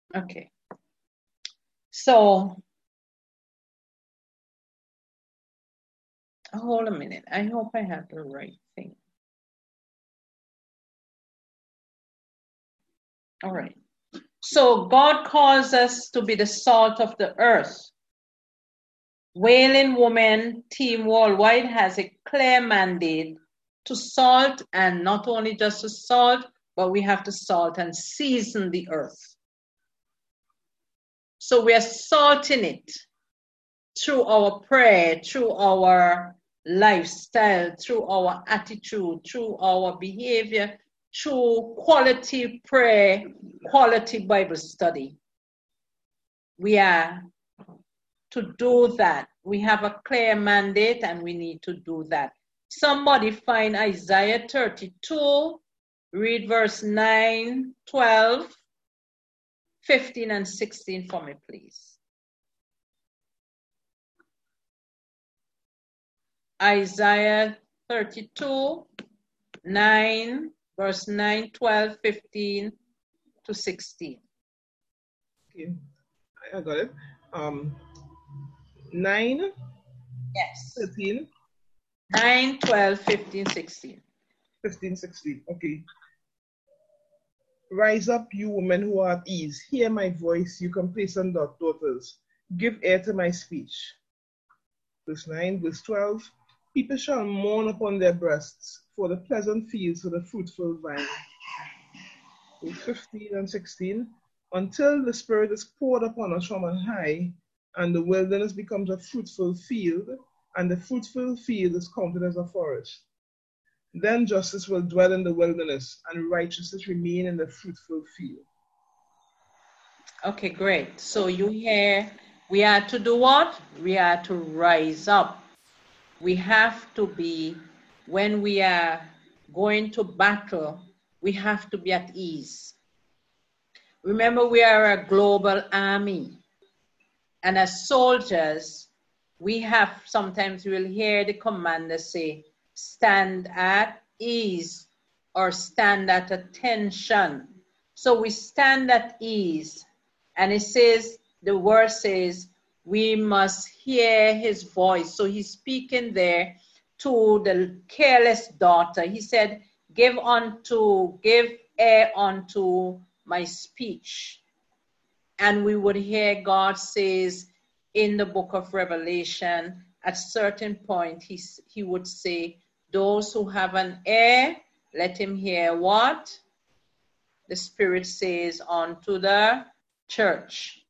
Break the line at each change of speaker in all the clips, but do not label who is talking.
Okay. So, hold a minute. I hope I have the right thing. All right. So God calls us to be the salt of the earth. Wailing Woman Team Worldwide has a clear mandate to salt, and not only just to salt, but we have to salt and season the earth. So we are salting it through our prayer, through our lifestyle, through our attitude, through our behavior, through quality prayer, quality Bible study. We are to do that. We have a clear mandate and we need to do that. Somebody find Isaiah 32, read verse 9, 12, 15, and 16 for me, please. Isaiah 32, 9, verse 9, 12, 15 to 16.
Okay, I got it. 9,
yes,
13,
9, 12, 15, 16.
15, 16. Okay. Rise up, you women who are at ease. Hear my voice, you complacent daughters. Give ear to my speech. Verse 9, verse 12. People shall mourn upon their breasts for the pleasant fields, for the fruitful vine. Verse 15 and 16. Until the Spirit is poured upon us from on high, and the wilderness becomes a fruitful field, and the fruitful field is counted as a forest. Then justice will dwell in the wilderness, and righteousness remain in the fruitful field.
Okay, great. So you hear, we are to do what? We are to rise up. We have to be, when we are going to battle, we have to be at ease. Remember, we are a global army. And as soldiers, we have, sometimes we'll hear the commander say, stand at ease or stand at attention. So we stand at ease. And it says, the word says, we must hear his voice. So he's speaking there to the careless daughter. He said, give ear unto my speech. And we would hear God says in the book of Revelation, at certain point, he would say, those who have an ear, let him hear what? The Spirit says unto the church.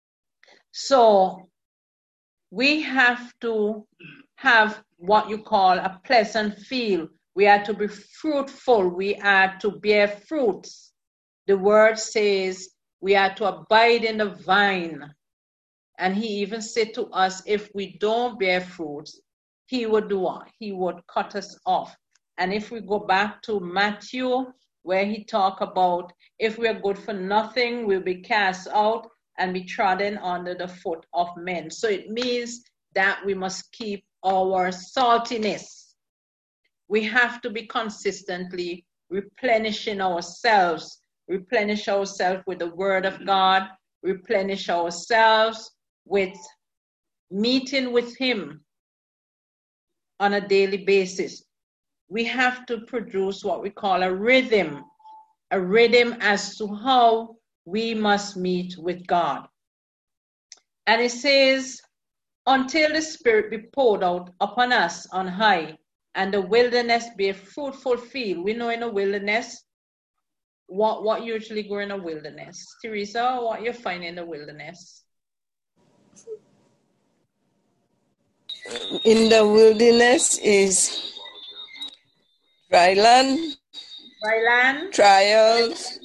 So we have to have what you call a pleasant field. We are to be fruitful. We are to bear fruits. The word says we are to abide in the vine. And he even said to us, if we don't bear fruits, he would do what? He would cut us off. And if we go back to Matthew, where he talked about if we are good for nothing, we'll be cast out and be trodden under the foot of men. So it means that we must keep our saltiness. We have to be consistently replenishing ourselves, replenish ourselves with the word of God, replenish ourselves with meeting with him on a daily basis. We have to produce what we call a rhythm as to how we must meet with God. And it says, until the Spirit be poured out upon us on high, and the wilderness be a fruitful field. We know in a wilderness, what usually go in a wilderness? Teresa, what you find in the wilderness?
In the wilderness is dry land.
Dry land?
Trials.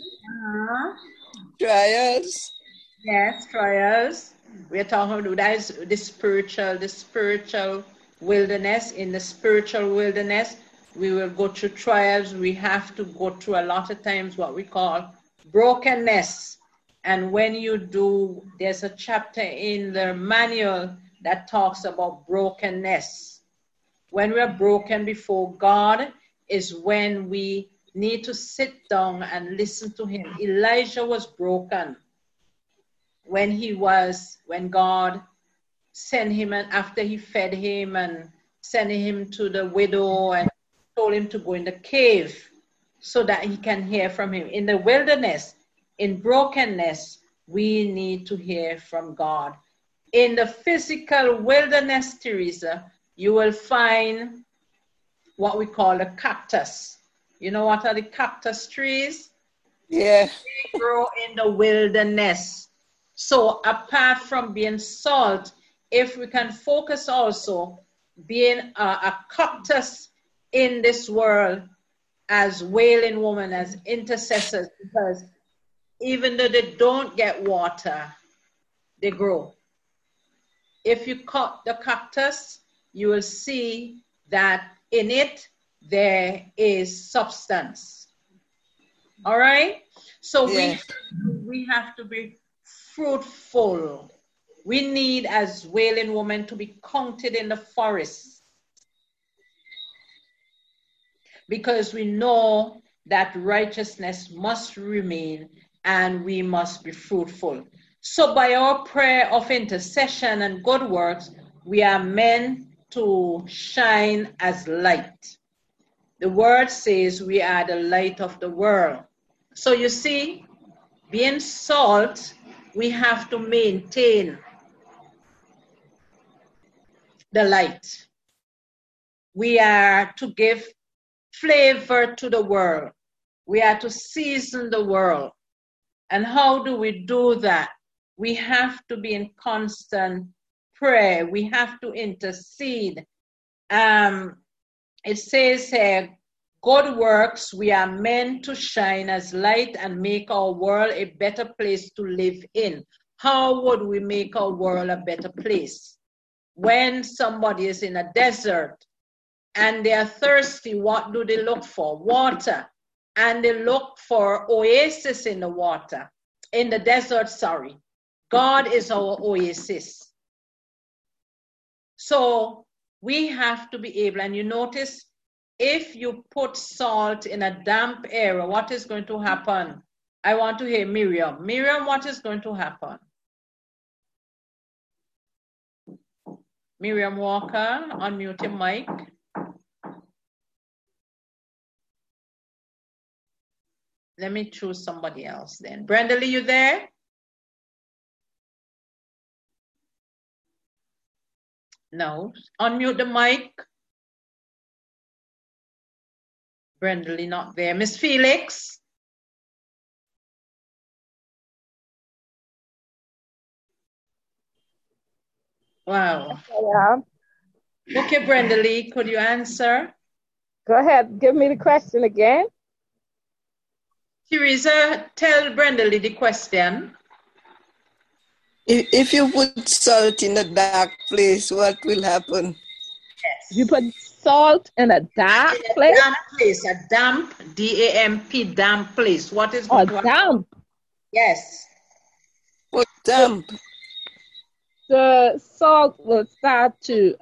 Trials.
Yes, trials. We're talking about that is the spiritual wilderness. In the spiritual wilderness, we will go through trials. We have to go through a lot of times what we call brokenness. And when you do, there's a chapter in the manual that talks about brokenness. When we're broken before God is when we need to sit down and listen to him. Elijah was broken. when God sent him, and after he fed him and sent him to the widow and told him to go in the cave so that he can hear from him. In the wilderness, in brokenness, we need to hear from God. In the physical wilderness, Teresa, you will find what we call a cactus. You know what are the cactus trees?
Yeah.
They grow in the wilderness. So apart from being salt, if we can focus also being a cactus in this world as wailing women, as intercessors, because even though they don't get water, they grow. If you cut the cactus, you will see that in it there is substance. All right? So
Yes.
we have to be fruitful. We need, as wailing women, to be counted in the forest, because we know that righteousness must remain and we must be fruitful. So by our prayer of intercession and good works, we are meant to shine as light. The word says we are the light of the world. So you see, being salt, we have to maintain the light. We are to give flavor to the world. We are to season the world. And how do we do that? We have to be in constant prayer. We have to intercede. It says here, good works, we are meant to shine as light and make our world a better place to live in. How would we make our world a better place? When somebody is in a desert and they are thirsty, what do they look for? Water. And they look for oasis in the water, in the desert, sorry. God is our oasis. So we have to be able, and you notice, if you put salt in a damp area, what is going to happen? I want to hear Miriam. Miriam, what is going to happen? Miriam Walker, unmute your mic. Let me choose somebody else then. Brenda Lee, you there? No. Unmute the mic. Brenda Lee not there. Miss Felix? Wow.
Yeah.
Okay, Brenda Lee, could you answer?
Go ahead. Give me the question again.
Teresa, tell Brenda Lee the question.
If you put salt in a dark place, what will happen?
Yes.
You put salt in a dark place?
Damp place, a damp, D-A-M-P, damp place. What is going to happen?
Damp.
Yes.
What damp?
The salt will start to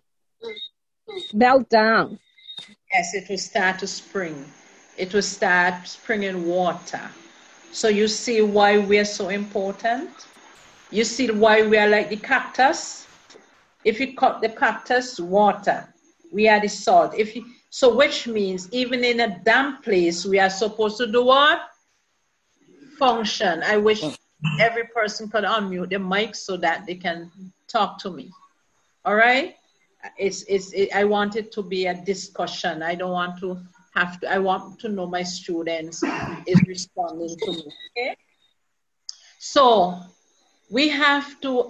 melt down.
Yes, it will start to spring. It will start springing water. So you see why we're so important? You see why we are like the cactus? If you cut the cactus, water. We are the salt. So which means even in a damp place, we are supposed to do what? Function. I wish every person could unmute their mic so that they can talk to me. All right? I want it to be a discussion. I don't want to have to, I want to know my students is responding to me. Okay? So we have to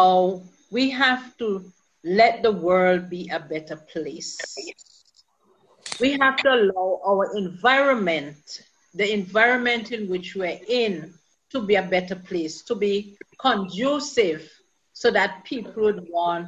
let the world be a better place. We have to allow our environment, the environment in which we're in, to be a better place, to be conducive so that people would want,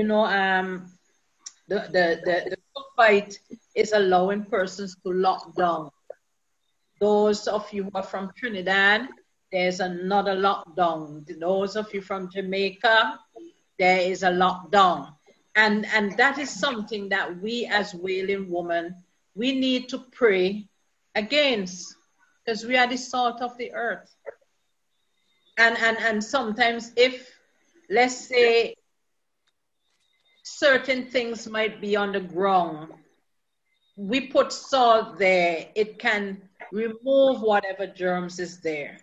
the fight is allowing persons to lock down. Those of you who are from Trinidad, there's another lockdown. Those of you from Jamaica, there is a lockdown. And that is something that we as wailing women, we need to pray against, because we are the salt of the earth. And sometimes if, let's say, certain things might be on the ground, we put salt there, it can remove whatever germs is there.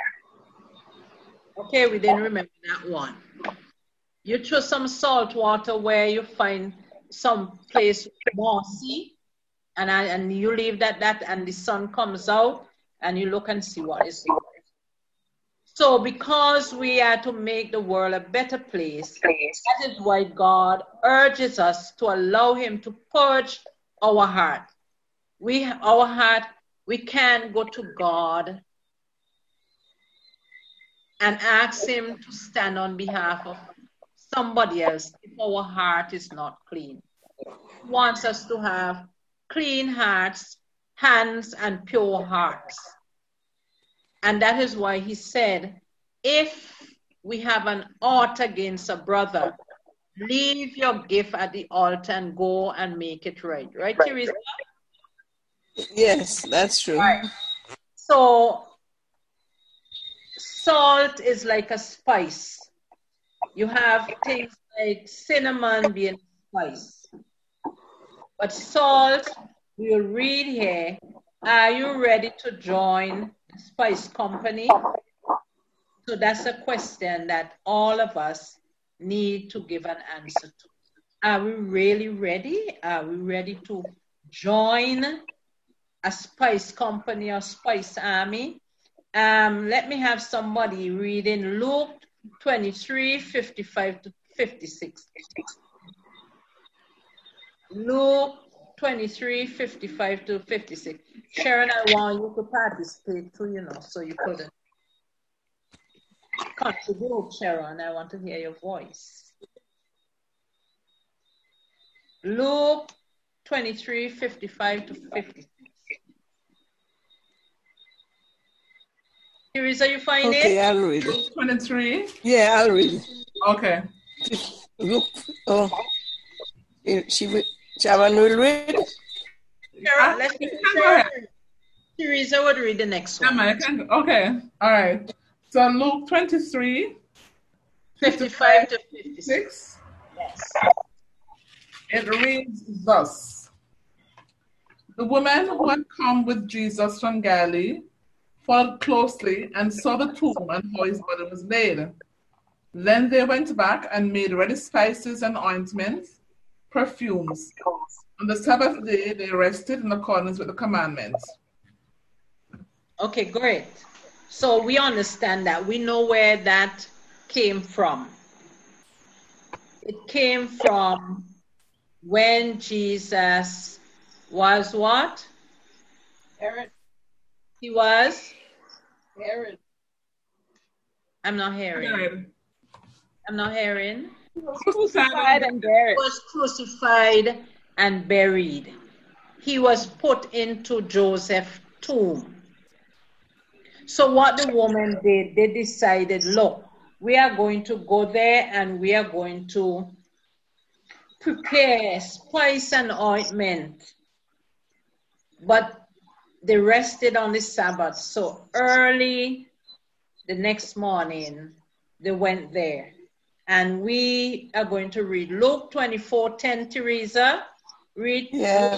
Okay, we didn't remember that one. You throw some salt water where you find some place mossy, and you leave that and the sun comes out, and you look and see what is there. So because we are to make the world a better place, that is why God urges us to allow him to purge our heart. Our heart, we can go to God and ask him to stand on behalf of somebody else if our heart is not clean. He wants us to have clean hearts, hands, and pure hearts. And that is why he said, if we have an ought against a brother, leave your gift at the altar and go and make it right. Right, Teresa?
Yes, that's true.
Right. So, salt is like a spice. You have things like cinnamon being spice. But salt, we'll read here, are you ready to join the spice company? So that's a question that all of us need to give an answer to. Are we really ready? Are we ready to join a spice company or spice army? Let me have somebody reading Luke 23, 55 to 56. Luke 23, 55 to 56. Sharon, I want you to participate too, so you couldn't contribute, Sharon. I want to hear your voice. Luke 23, 55 to 56. Teresa, you find it?
Okay, I'll read it.
23?
Yeah, I'll read it.
Okay.
Look, Sharon will read.
Sharon, let's see. Teresa would read the next one.
Okay, all right. So Luke 23,
55 to 56.
Yes. It reads thus. The woman who had come with Jesus from Galilee followed closely and saw the tomb and how his body was laid. Then they went back and made ready spices and ointments, perfumes. On the Sabbath day, they rested in accordance with the commandments.
Okay, great. So we understand that. We know where that came from. It came from when Jesus was what?
Herod.
He was?
Herod.
I'm not hearing. I'm not hearing.
He was crucified and buried.
He was crucified and buried. He was put into Joseph's tomb. So what the woman did, they decided, look, we are going to go there and we are going to prepare spice and ointment. But they rested on the Sabbath. So early the next morning, they went there. And we are going to read Luke 24:10, Teresa. Read.
Yeah.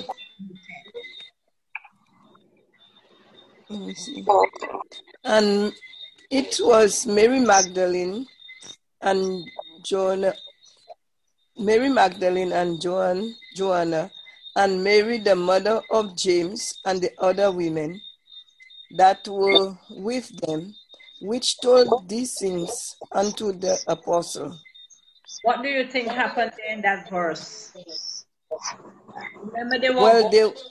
Let me see. And it was Mary Magdalene and Joanna, and Mary, the mother of James, and the other women that were with them, which told these things unto the apostle.
What do you think happened in that verse? Remember they were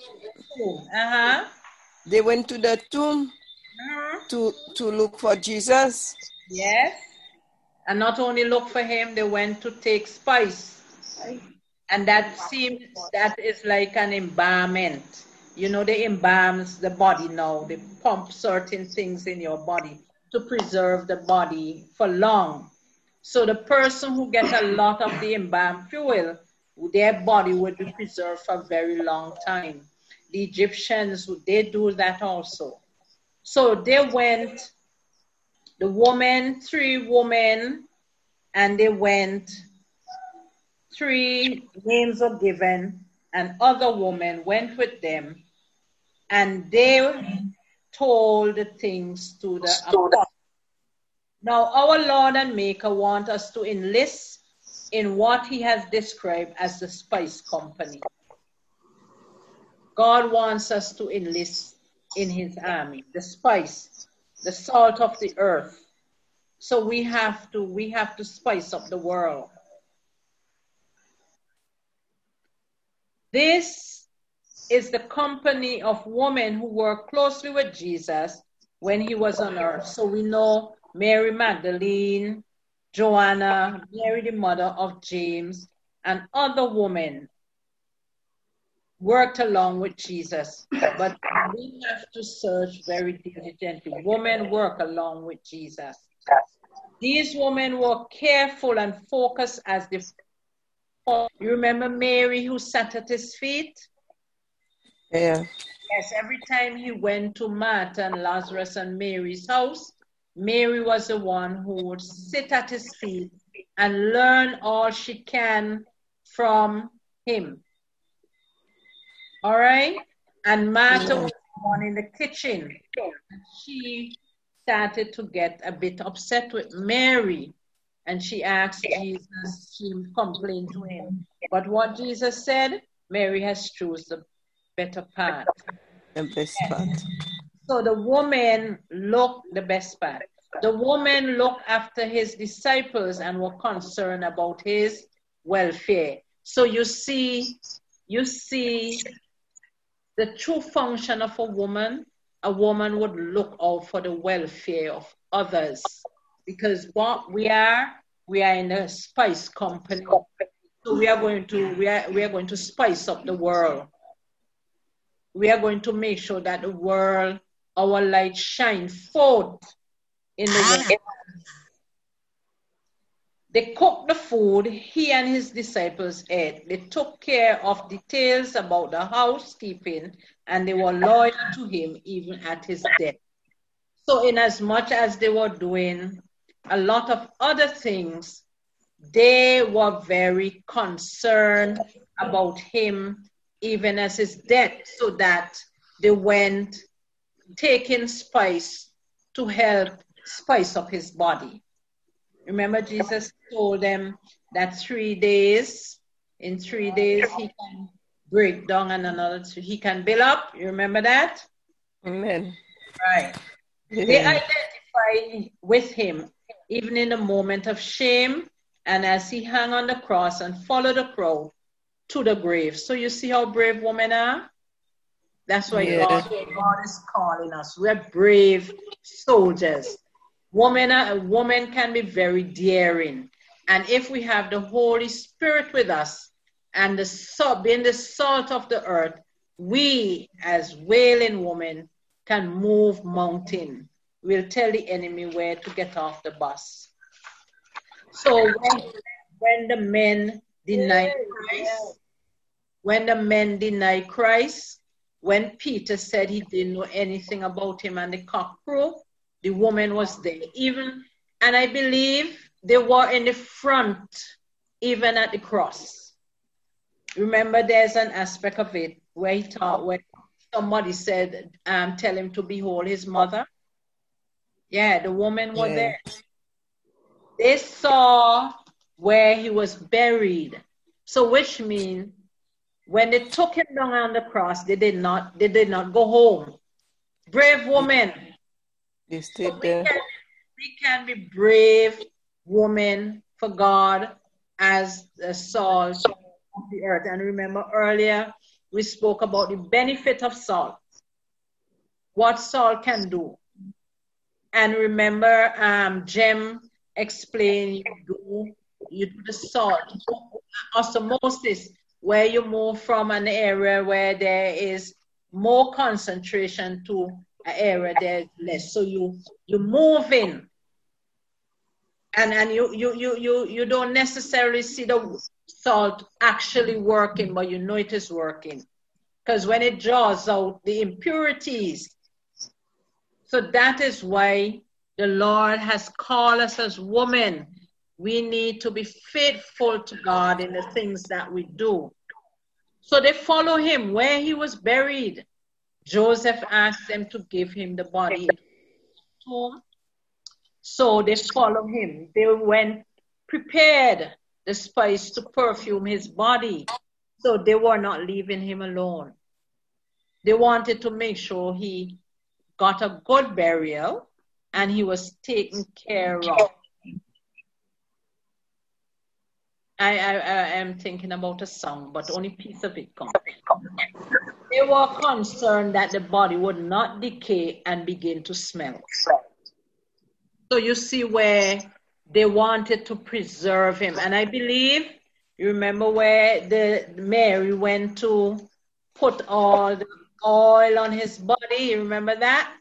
they went to the tomb to look for Jesus.
Yes. And not only look for him, they went to take spice. And that is like an embalmment. You know, they embalms the body now. They pump certain things in your body to preserve the body for long. So the person who gets a lot of the embalmed fuel, their body would be preserved for a very long time. The Egyptians, they do that also. So they went The woman, 3 women, and they went. 3 names were given, and other women went with them, and they told the things to the apostles. Now, our Lord and Maker wants us to enlist in what he has described as the spice company. God wants us to enlist in his army, the spice, the salt of the earth. So we have to spice up the world. This is the company of women who worked closely with Jesus when he was on earth. So we know Mary Magdalene, Joanna, Mary the mother of James, and other women worked along with Jesus. But we have to search very diligently. Women work along with Jesus. These women were careful and focused as they. You remember Mary who sat at his feet?
Yeah.
Yes, every time he went to Martha and Lazarus and Mary's house, Mary was the one who would sit at his feet and learn all she can from him. All right? And Martha was the one in the kitchen. She started to get a bit upset with Mary. And she asked Jesus, she complained to him. But what Jesus said, Mary has chosen the better part.
The best part.
So the woman looked the best part. The woman looked after his disciples and were concerned about his welfare. So you see the true function of a woman would look out for the welfare of others. Because what we are in a spice company. So we are going to spice up the world. We are going to make sure that the world, our light shines forth in the world. They cooked the food he and his disciples ate. They took care of details about the housekeeping, and they were loyal to him even at his death. So in as much as they were doing a lot of other things, they were very concerned about him even as his death, so that they went taking spice to help spice up his body. Remember, Jesus told them that in 3 days he can break down, and he can build up. You remember that?
Amen.
Right.
Yeah.
They identify with him even in a moment of shame, and as he hung on the cross and followed the crowd to the grave. So you see how brave women are? That's why God is calling us. We're brave soldiers. A woman can be very daring. And if we have the Holy Spirit with us and being the salt of the earth, we as wailing women can move mountain. We'll tell the enemy where to get off the bus. So when the men denied Christ, when Peter said he didn't know anything about him and the cock crew, the woman was there. And I believe they were in the front, even at the cross. Remember, there's an aspect of it where when somebody said, tell him to behold his mother. Yeah, the women were there. They saw where he was buried. So which means when they took him down on the cross, they did not go home. Brave woman.
They stayed there.
We can be brave women for God as the salt of the earth. And remember earlier, we spoke about the benefit of salt. What salt can do. And remember, Jem explained you do the salt osmosis, where you move from an area where there is more concentration to an area there's less. So you move in, and you don't necessarily see the salt actually working, but you know it is working because when it draws out the impurities. So that is why The Lord has called us as women. We need to be faithful to God in the things that we do. So they follow him where he was buried. Joseph asked them to give him the body. So they follow him. They went prepared the spice to perfume his body. So they were not leaving him alone. They wanted to make sure he got a good burial and he was taken care of. I am thinking about a song, but only piece of it comes. They were concerned that the body would not decay and begin to smell. So you see where they wanted to preserve him. And I believe, you remember where Mary went to put all the oil on his body? You remember that?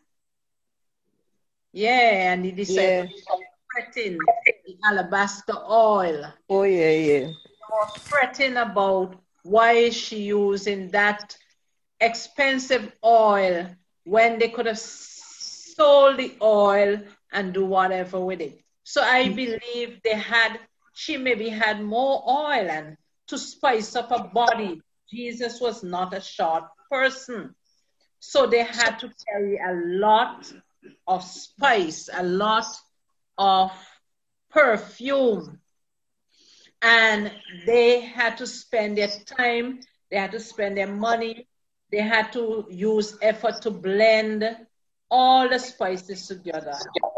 Yeah, and he decided to fretting the alabaster oil.
Oh, yeah.
They were fretting about why is she using that expensive oil when they could have sold the oil and do whatever with it. So I believe she maybe had more oil and to spice up her body. Jesus was not a short person. So they had to carry a lot of spice, a lot of perfume. And they had to spend their time, they had to spend their money, they had to use effort to blend all the spices together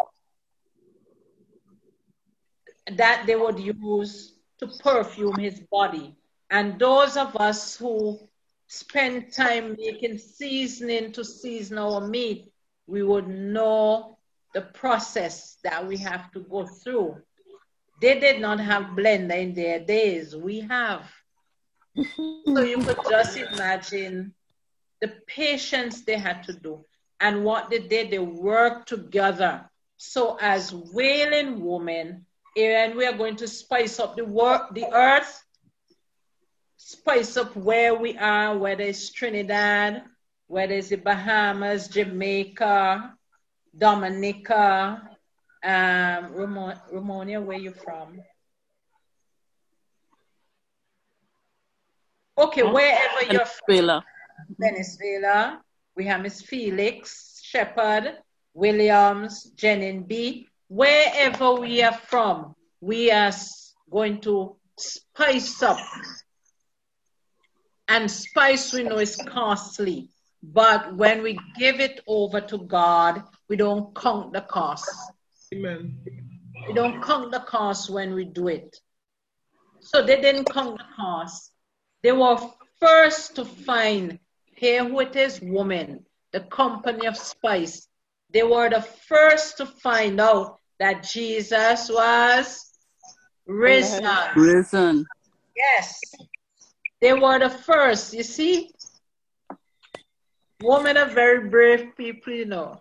that they would use to perfume his body. And those of us who spend time making seasoning to season our meat, we would know the process that we have to go through. They did not have blender in their days. We have. So you could just imagine the patience they had to do. And what they did, they worked together. So as wailing women, and we are going to spice up the earth, spice up where we are, whether it's Trinidad, whether it's the Bahamas, Jamaica, Dominica, Ramonia, where you from? Okay, wherever you're from. Venezuela. We have Miss Felix, Shepherd, Williams, Jenin B. Wherever we are from, we are going to spice up. And spice we know is costly. But when we give it over to God, we don't count the cost.
Amen.
We don't count the cost when we do it. So they didn't count the cost. They were first to find, here who it is, woman, the company of spice. They were the first to find out that Jesus was risen.
Risen.
Yes. They were the first, you see? Women are very brave people, you know.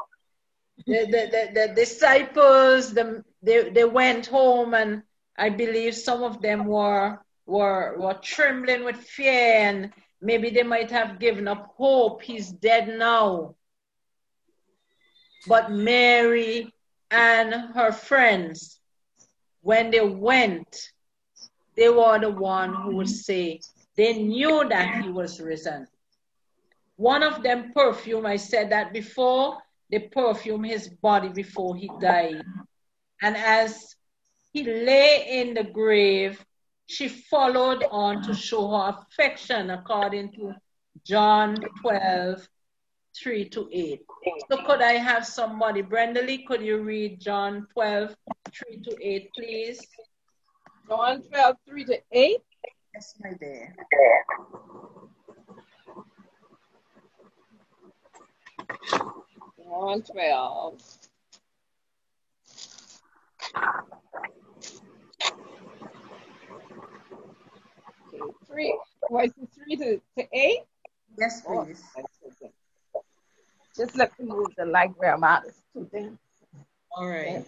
The disciples, they went home, and I believe some of them were trembling with fear, and maybe they might have given up hope. He's dead now. But Mary and her friends, when they went, they were the one who would say they knew that he was risen. One of them perfumed, I said that before, they perfumed his body before he died. And as he lay in the grave, she followed on to show her affection according to John 12, 3-8. So could I have somebody, Brenda Lee, could you read John 12, 3-8, please?
John 12, 3-8.
Yes, my dear.
John 12. Okay, 3. Was it 3-8?
Yes, please.
Just let me move the light where I'm at. It's too dim.
All right.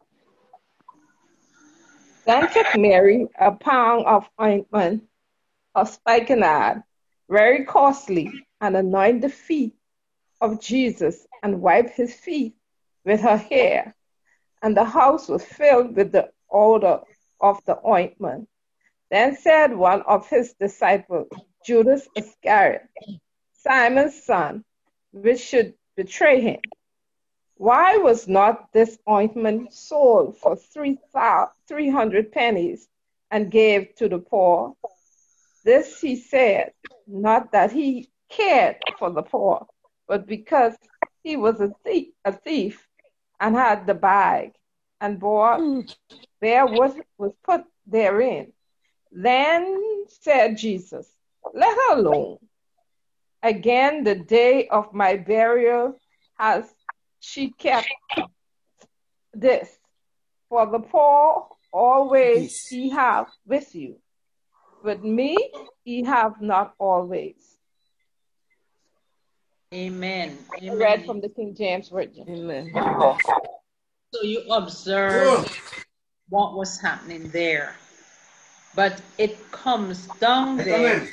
Then took Mary a pound of ointment of spikenard, very costly, and anoint the feet of Jesus and wipe his feet with her hair. And the house was filled with the odor of the ointment. Then said one of his disciples, Judas Iscariot, Simon's son, which should betray him, why was not this ointment sold for 300 pennies and gave to the poor? This he said, not that he cared for the poor, but because he was a thief and had the bag and bear what was put therein. Then said Jesus, let her alone. Again, the day of my burial has she kept this. For the poor always ye have with you, but me ye have not always.
Amen.
I read from the King James Version.
Amen.
So you observe what was happening there. But it comes down there.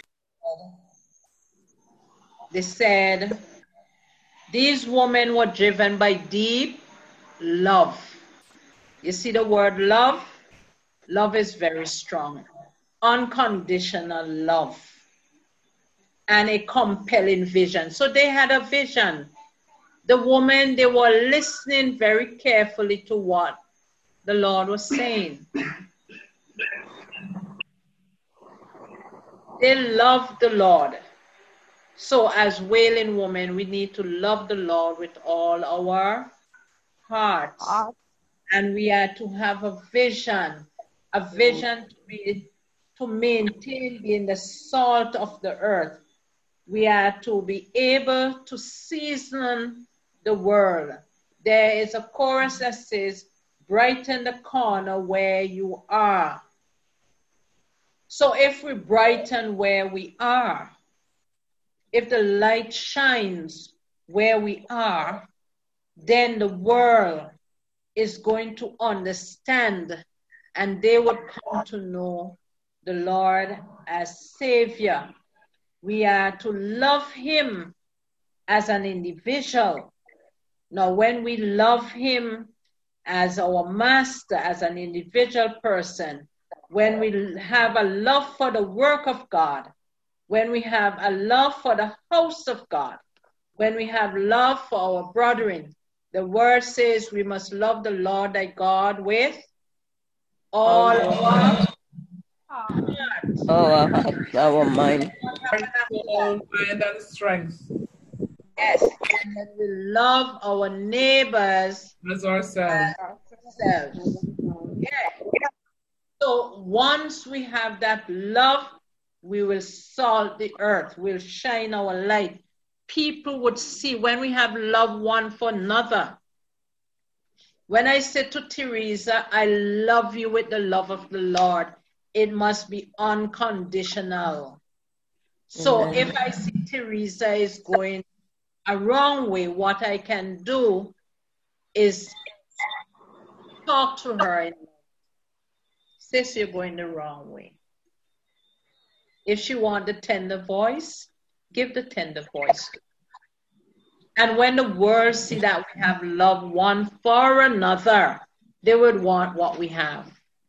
They said, these women were driven by deep love. You see the word love? Love is very strong. Unconditional love. And a compelling vision. So they had a vision. The women, they were listening very carefully to what the Lord was saying. They loved the Lord. So as wailing women, we need to love the Lord with all our hearts. And we are to have a vision to maintain being the salt of the earth. We are to be able to season the world. There is a chorus that says, brighten the corner where you are. So if we brighten where we are, if the light shines where we are, then the world is going to understand and they would come to know the Lord as Savior. We are to love him as an individual. Now, when we love him as our master, as an individual person, when we have a love for the work of God, when we have a love for the house of God, when we have love for our brethren, the word says we must love the Lord thy God with all our
heart, our mind.
Soul, mind, and strength.
Yes, and then we love our neighbors
as ourselves.
Yeah. So once we have that love, we will salt the earth, we'll shine our light. People would see when we have love one for another. When I say to Teresa, I love you with the love of the Lord, it must be unconditional. So if I see Teresa is going a wrong way, what I can do is talk to her and say, you're going the wrong way. If she wants the tender voice, give the tender voice. And when the world see that we have love one for another, they would want what we have.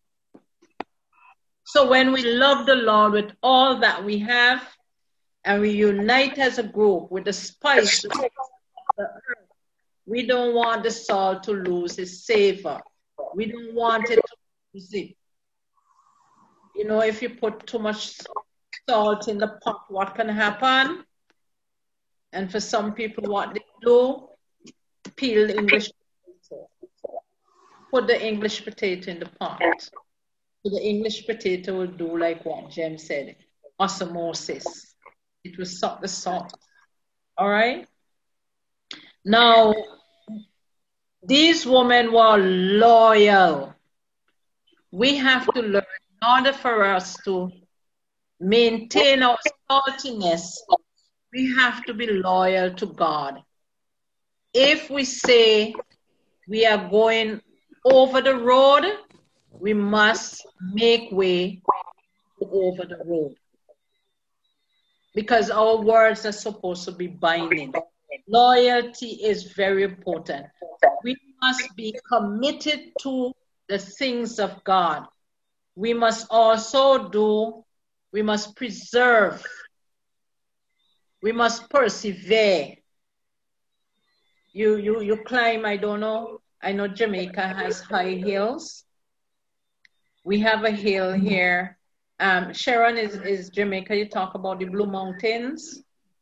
So when we love the Lord with all that we have, and we unite as a group with the spice of the earth, we don't want the salt to lose its savor. We don't want it to lose it. You know, if you put too much salt in the pot, what can happen? And for some people, what they do, peel the English potato. Put the English potato in the pot. So the English potato will do like what Jem said, osmosis. It will suck the salt. All right? Now, these women were loyal. We have to learn, in order for us to maintain our saltiness, we have to be loyal to God. If we say we are going over the road, we must make way over the road. because our words are supposed to be binding. Loyalty is very important. We must be committed to the things of God. We must we must preserve, we must persevere. You climb, I don't know. I know Jamaica has high hills. We have a hill here. Sharon, is Jamaica, you talk about the Blue Mountains?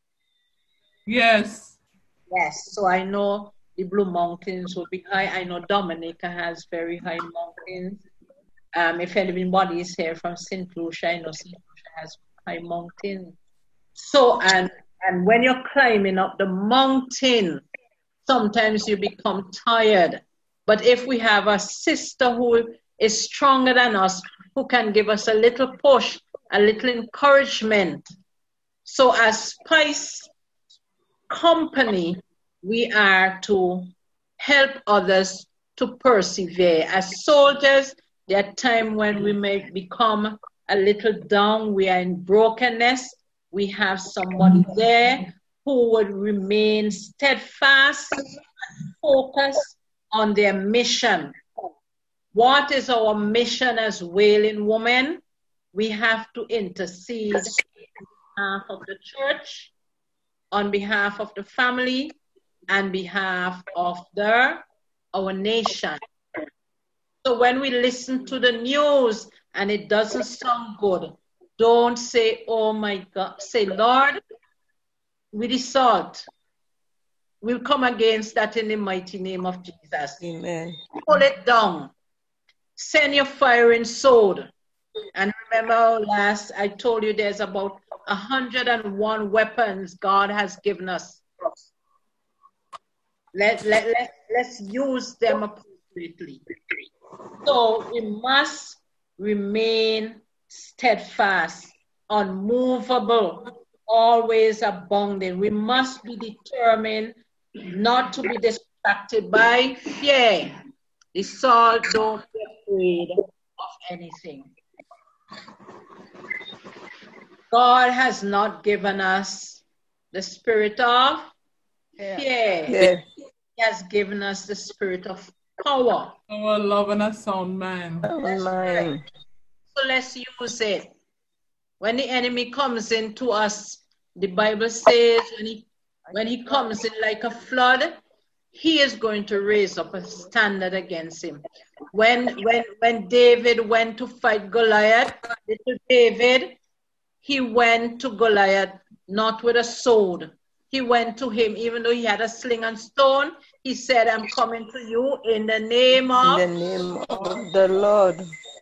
Yes.
Yes, so I know the Blue Mountains will be high. I know Dominica has very high mountains. If anybody is here from St. Lucia, I know St. Lucia has high mountains. So, and when you're climbing up the mountain, sometimes you become tired. But if we have a sister who is stronger than us, who can give us a little push, a little encouragement. So as Spice Company, we are to help others to persevere. As soldiers, there are times when we may become a little down, we are in brokenness. We have somebody there who would remain steadfast and focused on their mission. What is our mission as Wailing Women? We have to intercede on behalf of the church, on behalf of the family, and behalf of our nation. So when we listen to the news and it doesn't sound good, don't say, oh my God. Say, Lord, with the salt, we'll come against that in the mighty name of Jesus.
Amen.
Pull it down. Send your firing sword. And remember I told you there's about 101 weapons God has given us. Let's use them appropriately. So we must remain steadfast, unmovable, always abounding. We must be determined not to be distracted by fear. The salt, don't be afraid of anything. God has not given us the spirit of fear.
Yeah.
He has given us the spirit of power.
Our love and a sound mind.
Right.
So let's use it. When the enemy comes into us, the Bible says when he comes in like a flood, he is going to raise up a standard against him. When David went to fight Goliath, little David, he went to Goliath not with a sword. He went to him, even though he had a sling and stone. He said, I'm coming to you in the name of
the Lord.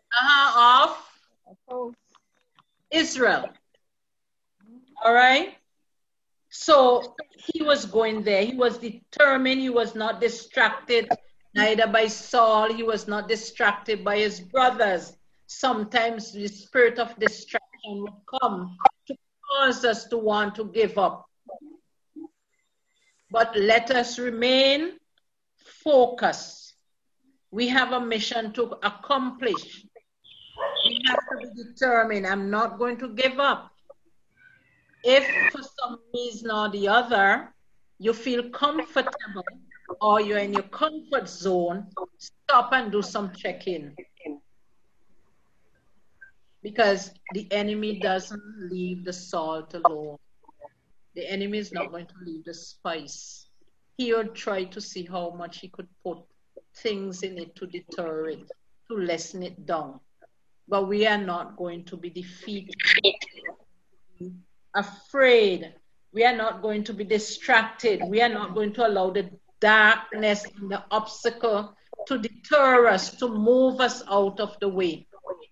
Of Israel. All right? So he was going there. He was determined. He was not distracted neither by Saul. He was not distracted by his brothers. Sometimes the spirit of distraction would come to cause us to want to give up. But let us remain focused. We have a mission to accomplish. We have to be determined. I'm not going to give up. If for some reason or the other, you feel comfortable or you're in your comfort zone, stop and do some checking. Because the enemy doesn't leave the salt alone. The enemy is not going to leave the spice. He would try to see how much he could put things in it to deter it, to lessen it down. But we are not going to be defeated, afraid. We are not going to be distracted. We are not going to allow the darkness and the obstacle to deter us, to move us out of the way.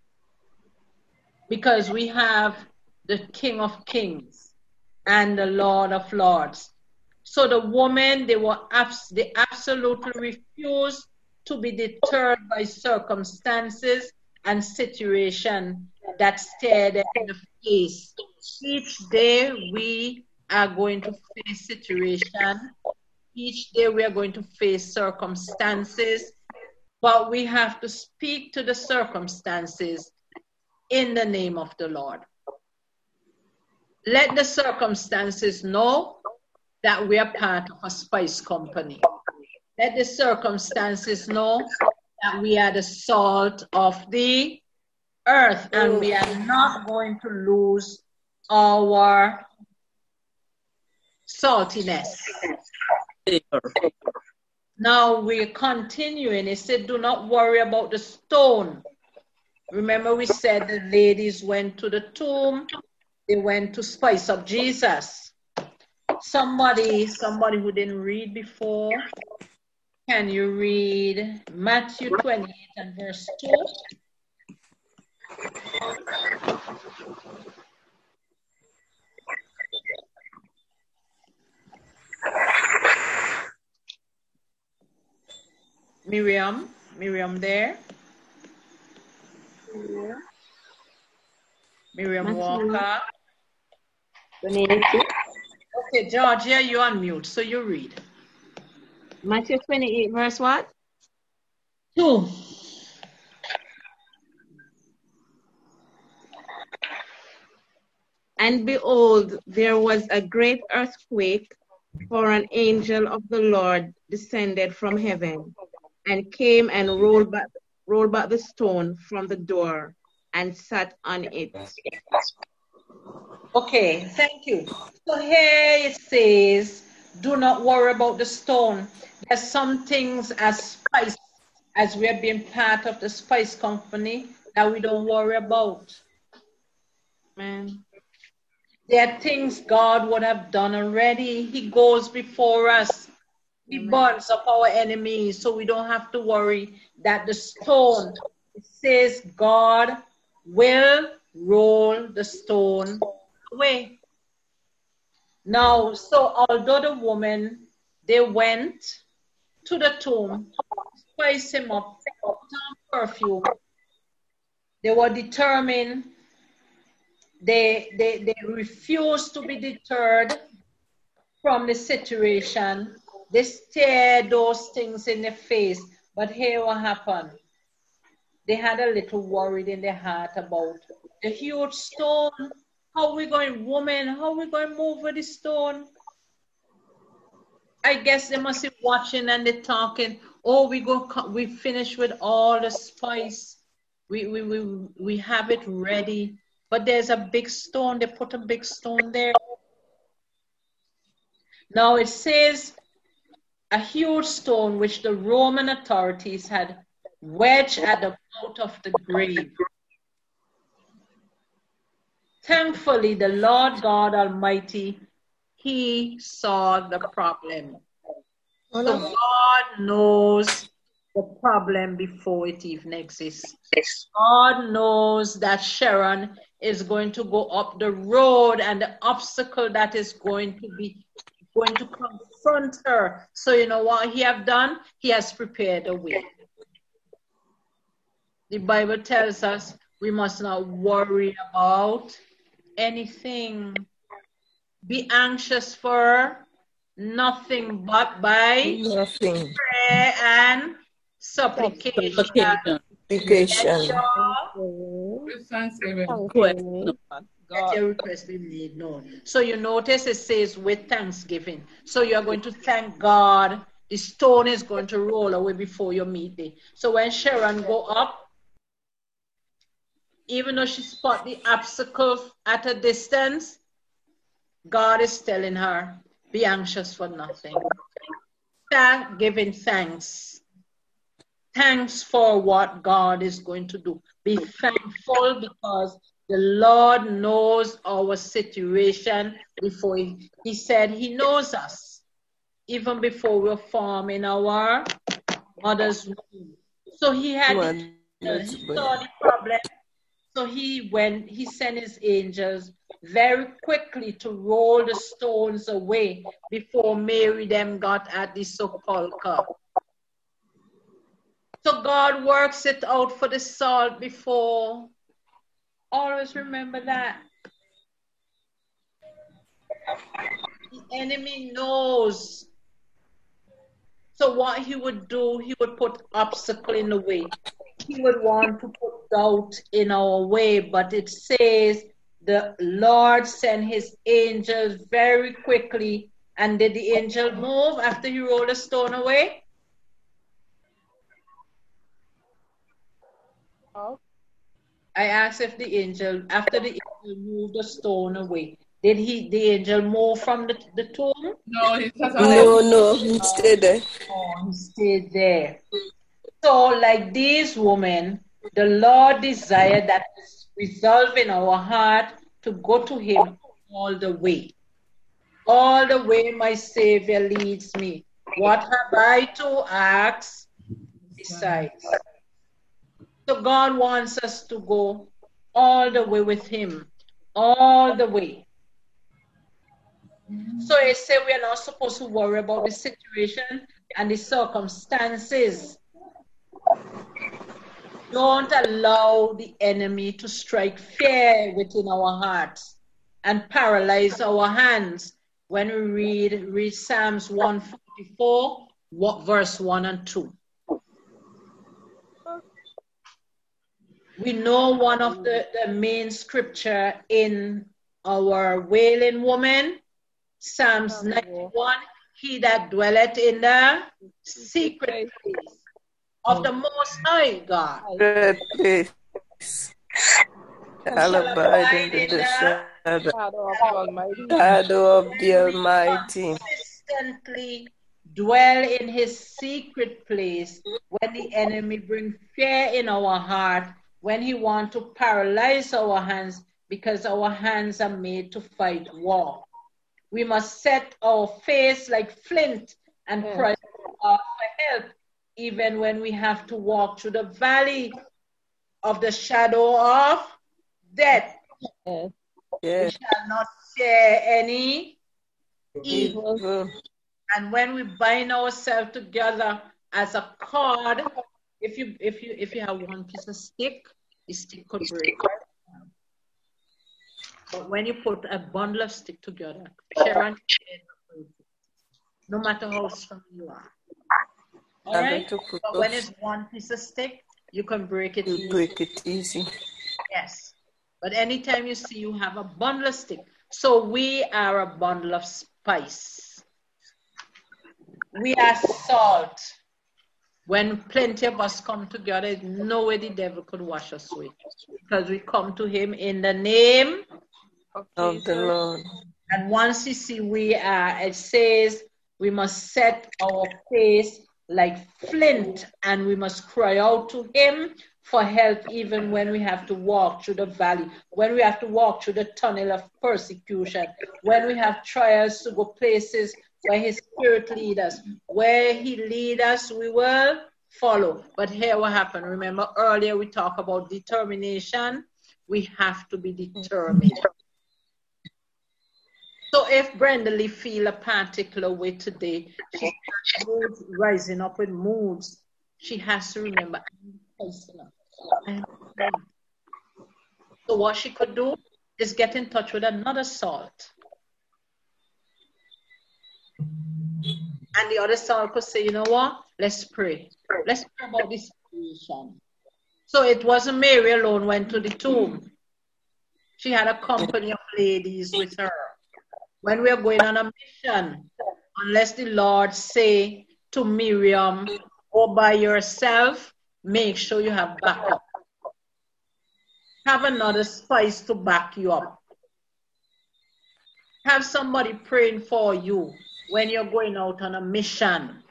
Because we have the King of Kings and the Lord of Lords. So the women, they absolutely refused to be deterred by circumstances and situation that stared them in the face. Each day we are going to face situation. Each day we are going to face circumstances. But we have to speak to the circumstances in the name of the Lord. Let the circumstances know that we are part of a spice company. Let the circumstances know that we are the salt of the earth and we are not going to lose our saltiness. Now we're continuing. It said, do not worry about the stone. Remember we said the ladies went to the tomb. They went to spice up Jesus. Somebody who didn't read before, can you read Matthew 28 and verse 2? Miriam there?
Yeah.
Miriam
Matthew
Walker.
28.
Okay, Georgia, you're on mute, so you read.
Matthew 28, verse what?
2.
And behold, there was a great earthquake, for an angel of the Lord descended from heaven, and came and rolled back the stone from the door, and sat on it.
Okay, thank you. So here it says, do not worry about the stone. There's some things as spice, as we are being part of the spice company, that we don't worry about.
Man.
There are things God would have done already. He goes before us. He burns up our enemies, so we don't have to worry that the stone, it says God will roll the stone away. Now, so although the woman, they went to the tomb, spiced him up, put on perfume, they were determined, they refused to be deterred from the situation. They stared those things in the face. But here what happened? They had a little worried in their heart about the huge stone. How we going, woman? How we going to move with the stone? I guess they must be watching and they're talking. Oh, we finished with all the spice. We have it ready. But there's a big stone. They put a big stone there. Now it says a huge stone which the Roman authorities had wedged at the mouth of the grave. Thankfully, the Lord God Almighty, He saw the problem. So God knows the problem before it even exists. God knows that Sharon is going to go up the road and the obstacle that is going to confront her. So you know what He have done? He has prepared a way. The Bible tells us we must not worry about anything. Be anxious for nothing, but by prayer and supplication.
With thanksgiving.
Let your request be made known. So you notice it says with thanksgiving. So you are going to thank God. The stone is going to roll away before your meeting. So when Sharon go up, even though she spot the obstacle at a distance, God is telling her, be anxious for nothing. Giving thanks. Thanks for what God is going to do. Be thankful because the Lord knows our situation before He said He knows us, even before we're formed in our mother's womb. So He had he saw the problem. So He sent His angels very quickly to roll the stones away before Mary them got at the sepulchre. So God works it out for the salt before. Always remember that. The enemy knows. So what he would do, he would put obstacle in the way. He would want to put doubt in our way, but it says the Lord sent his angels very quickly. And did the angel move after he rolled the stone away?
Oh.
I asked if the angel, after the angel moved the stone away, did the angel move from the tomb?
No, he sat on it.
No, he stayed there.
Oh, he stayed there. So, like these women, the Lord desired that resolve in our heart to go to him all the way. All the way my Savior leads me. What have I to ask besides? So God wants us to go all the way with him. All the way. So it said we are not supposed to worry about the situation and the circumstances. Don't allow the enemy to strike fear within our hearts and paralyze our hands when we read Psalms 144, verse 1 and 2. We know one of the main scripture in our Wailing Woman, Psalms 91, he that dwelleth in the secret place of the Most High God.
Shall abide in the shadow of the Almighty.
Consistently dwell in his secret place when the enemy brings fear in our heart, when he wants to paralyze our hands, because our hands are made to fight war. We must set our face like flint and cry for help, even when we have to walk through the valley of the shadow of death.
Yes.
We shall not fear any evil. And when we bind ourselves together as a cord, if you have one piece of stick, the stick could break. But when you put a bundle of stick together, Sharon, no matter how strong you are. All right? But when it's one piece of stick, you can break it easy.
Break it easy.
Yes. But anytime you see you have a bundle of stick, so we are a bundle of spice. We are salt. When plenty of us come together, there's no way the devil could wash us away. Because we come to him in the name
of the Lord.
And once you see we are, it says we must set our face like flint and we must cry out to him for help even when we have to walk through the valley, when we have to walk through the tunnel of persecution, when we have trials to go places where his spirit leads us. Where he leads us, we will follow. But here what happened? Remember earlier we talked about determination. We have to be determined. So if Brenda Lee feel a particular way today, she's rising up with moods, she has to remember, so what she could do is get in touch with another salt. And the other salt could say, you know what? Let's pray. Let's pray about this situation. So it wasn't Mary alone went to the tomb. She had a company of ladies with her. When we are going on a mission, unless the Lord say to Miriam, go by yourself, make sure you have backup. Have another spice to back you up. Have somebody praying for you when you're going out on a mission.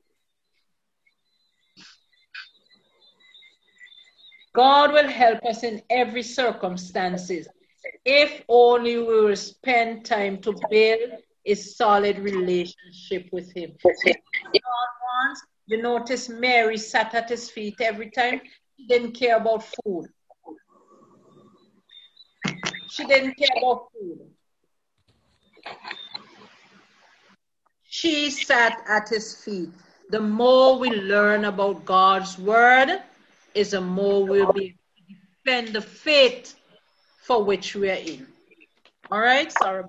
God will help us in every circumstances. If only we will spend time to build a solid relationship with him. You notice Mary sat at his feet every time. She didn't care about food. She didn't care about food. She sat at his feet. The more we learn about God's word, is the more we'll be able to defend the faith for which we are in. All right? Sorry.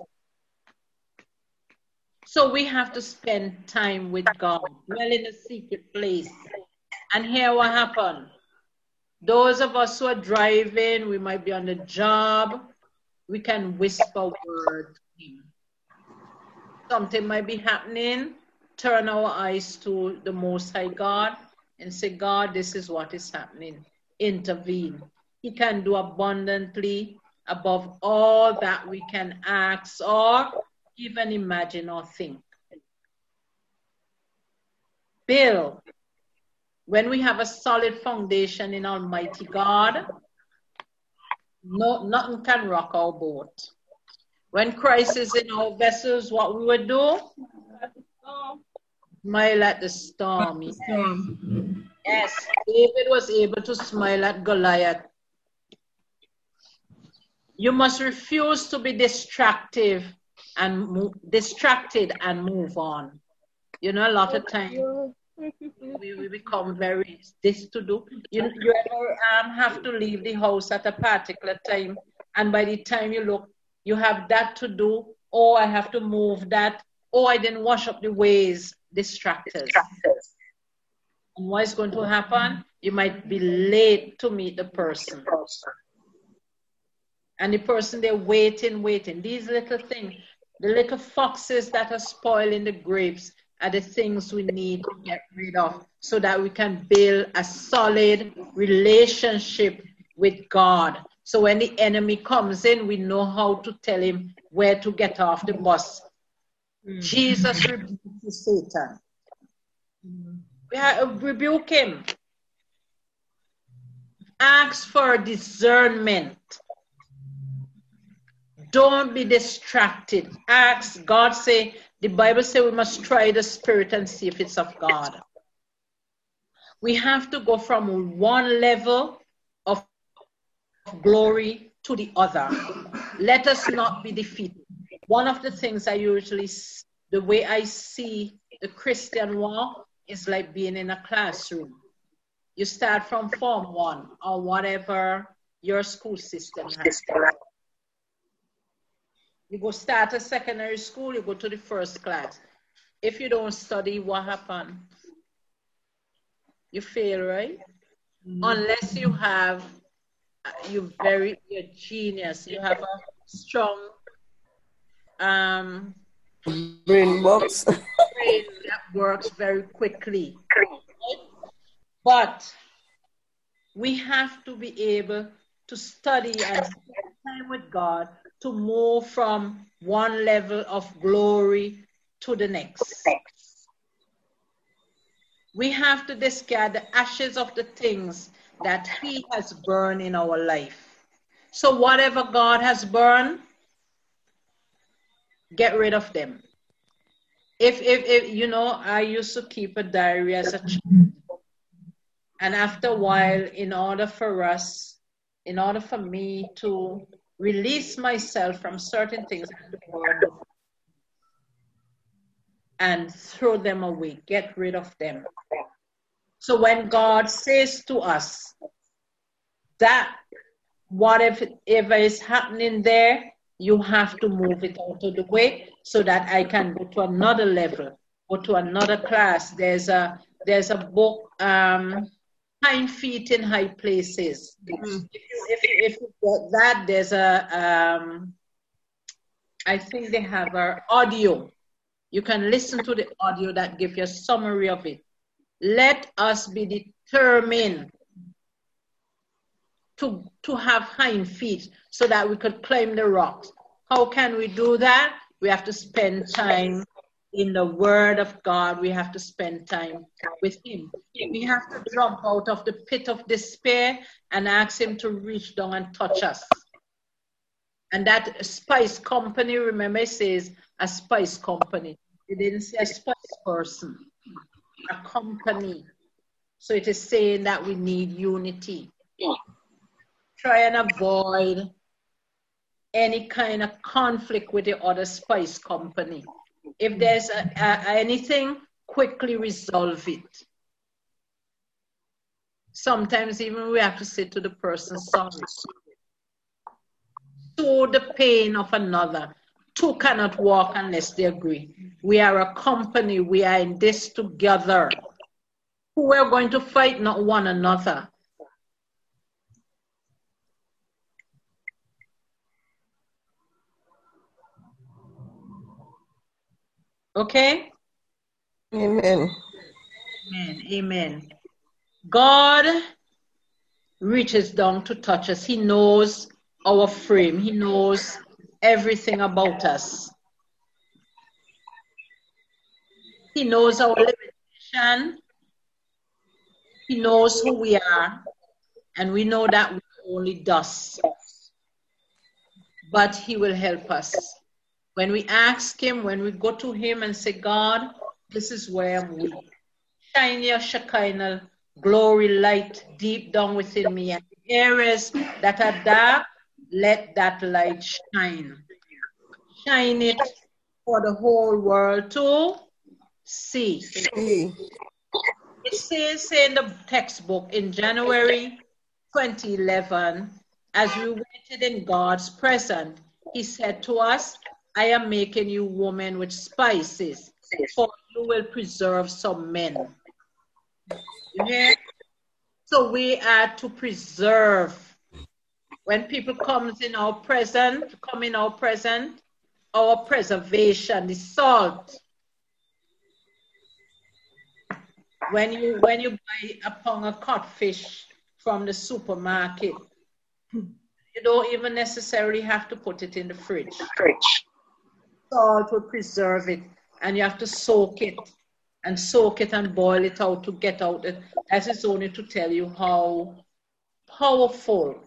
So we have to spend time with God, dwell in a secret place. And here what happened? Those of us who are driving, we might be on the job, we can whisper words to him. Something might be happening, turn our eyes to the Most High God and say, God, this is what is happening. Intervene. He can do abundantly above all that we can ask or even imagine or think. Bill, when we have a solid foundation in Almighty God, nothing can rock our boat. When Christ is in our vessels, what we would do? Smile at the storm. Yes, David was able to smile at Goliath. You must refuse to be distracted and move on. You know, a lot of times we become very this to do. You ever have to leave the house at a particular time, and by the time you look, you have that to do. Oh, I have to move that. Oh, I didn't wash up the ways. Distractors. And what is going to happen? You might be late to meet the person. And the person, they're waiting. These little things, the little foxes that are spoiling the grapes are the things we need to get rid of so that we can build a solid relationship with God. So when the enemy comes in, we know how to tell him where to get off the bus. Jesus rebuked Satan. We rebuke him. Ask for discernment. Don't be distracted. Ask. God say, the Bible says we must try the spirit and see if it's of God. We have to go from one level of glory to the other. Let us not be defeated. One of the things I usually, the way I see the Christian walk is like being in a classroom. You start from Form 1 or whatever your school system has. You go start a secondary school, you go to the first class. If you don't study, what happens? You fail, right? Unless you have, you're genius. You have a strong
brain box.
Brain that works very quickly. But we have to be able to study and spend time with God to move from one level of glory to the next. We have to discard the ashes of the things that He has burned in our life. So whatever God has burned, get rid of them. If you know, I used to keep a diary as a child. And after a while, in order for me to release myself from certain things, I had to burn them and throw them away, get rid of them. So when God says to us that whatever is happening there, you have to move it out of the way so that I can go to another level, go to another class. There's a book, Hind Feet in High Places. If you got that, there's I think they have an audio. You can listen to the audio that gives you a summary of it. Let us be determined to have hind feet so that we could climb the rocks. How can we do that? We have to spend time in the Word of God. We have to spend time with Him. We have to jump out of the pit of despair and ask Him to reach down and touch us. And that spice company, remember it says a spice company. It didn't say a spice person, a company. So it is saying that we need unity. Try and avoid any kind of conflict with the other spice company. If there's anything, quickly resolve it. Sometimes even we have to say to the person, sorry. So the pain of another. Two cannot walk unless they agree. We are a company. We are in this together. Who are going to fight, not one another. Okay?
Amen.
Amen. Amen. God reaches down to touch us. He knows our frame. He knows everything about us. He knows our limitation. He knows who we are. And we know that we're only dust. But He will help us. When we ask Him, when we go to Him and say, God, this is where I'm weak. Shine your Shekinah glory light deep down within me. And the areas that are dark, let that light shine. Shine it for the whole world to see. It says in the textbook in January 2011, as we waited in God's presence, He said to us, I am making you women with spices, for you will preserve some men. You hear? So we are to preserve. When people come in our presence, our preservation, the salt. When you buy a pound of codfish from the supermarket, you don't even necessarily have to put it in the fridge. Salt will preserve it, and you have to soak it and boil it out to get out it. That is only to tell you how powerful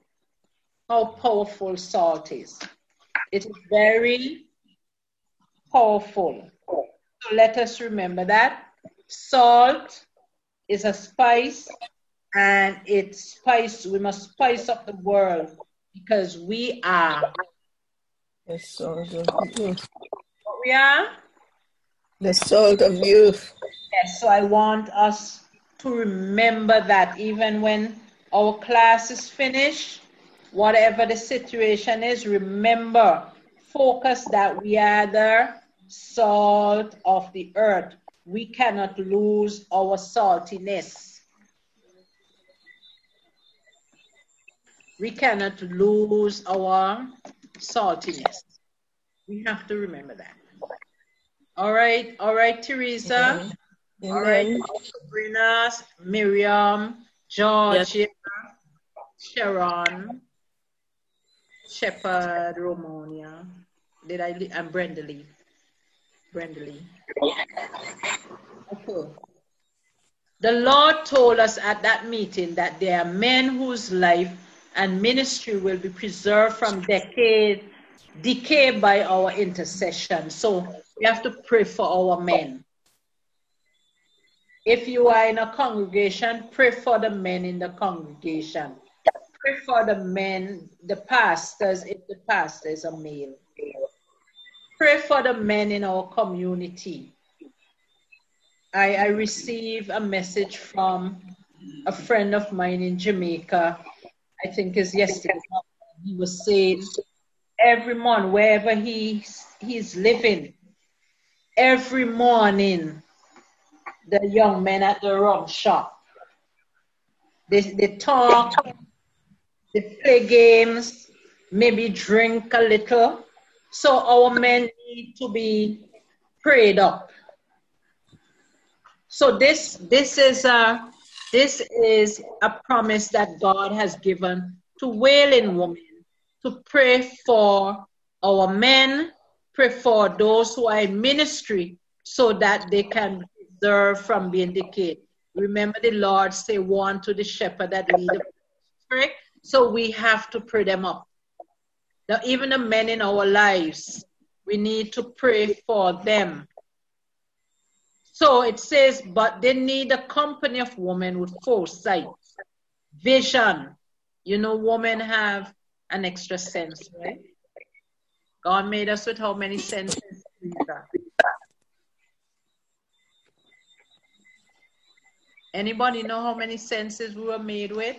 salt is. It is very powerful. So let us remember that salt is a spice, and we must spice up the world, because we are.
The salt of youth.
We are?
The salt of youth.
Yes, so I want us to remember that even when our class is finished, whatever the situation is, remember, focus that we are the salt of the earth. We cannot lose our saltiness. We cannot lose our saltiness. We have to remember that. All right, Teresa.
Amen.
All right, Sabrina, Miriam, Georgia, Sharon, Shepherd, Romonia. And Brenda Lee. Okay. The Lord told us at that meeting that there are men whose life and ministry will be preserved from decay by our intercession. So we have to pray for our men. If you are in a congregation, pray for the men in the congregation. Pray for the men, the pastors, if the pastor is a male. Pray for the men in our community. I received a message from a friend of mine in Jamaica, I think it's yesterday. He was saying every morning, wherever he's living, every morning, the young men at the rum shop, they talk, they play games, maybe drink a little. So our men need to be prayed up. So this is a promise that God has given to Wailing Women, to pray for our men, pray for those who are in ministry, so that they can preserve from being decayed. Remember, the Lord say, "One to the shepherd that lead the pray." So we have to pray them up. Now, even the men in our lives, we need to pray for them. So it says, but they need a company of women with foresight, vision. You know, women have an extra sense, right? God made us with how many senses? Anybody know how many senses we were made with?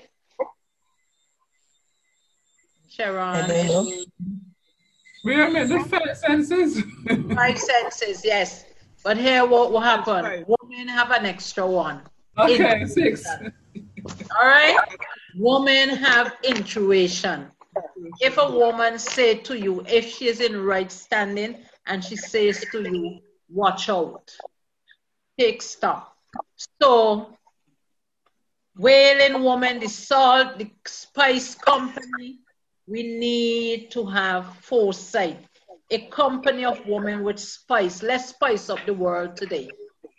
Sharon?
I don't know.
We are made with 5 senses.
5 senses, yes. But here what happened? Women have an extra one.
Okay, 6.
All right? Women have intuition. If a woman say to you, if she is in right standing and she says to you, watch out. Take stock. So, Wailing Woman, the salt, the spice company, we need to have foresight. A company of women with spice. Let's spice up the world today.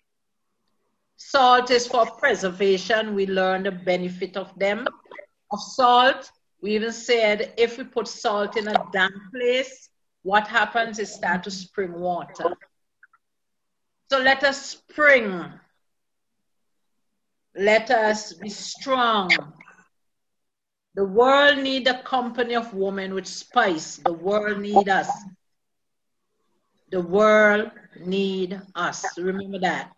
Salt is for preservation. We learn the benefit of them. Of salt, we even said if we put salt in a damp place, what happens is start to spring water. So let us spring. Let us be strong. The world need a company of women with spice. The world need us. The world need us. Remember that.